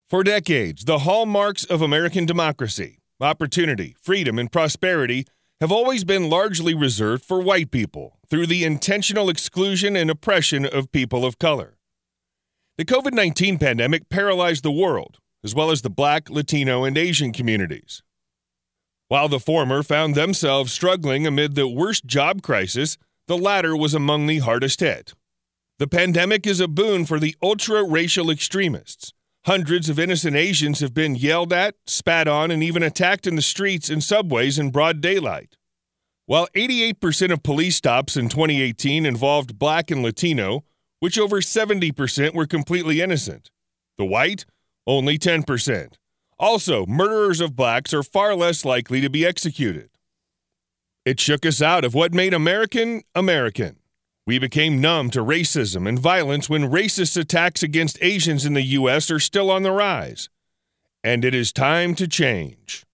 For decades, the hallmarks of American democracy, opportunity, freedom, and prosperity have always been largely reserved for white people through the intentional exclusion and oppression of people of color. The COVID-19 pandemic paralyzed the world, as well as the Black, Latino, and Asian communities. While the former found themselves struggling amid the worst job crisis, the latter was among the hardest hit. The pandemic is a boon for the ultra-racial extremists. Hundreds of innocent Asians have been yelled at, spat on, and even attacked in the streets and subways in broad daylight. While 88% of police stops in 2018 involved Black and Latino, which over 70% were completely innocent. The white, only 10%. Also, murderers of blacks are far less likely to be executed. It shook us out of what made American, American. We became numb to racism and violence when racist attacks against Asians in the U.S. are still on the rise. And it is time to change.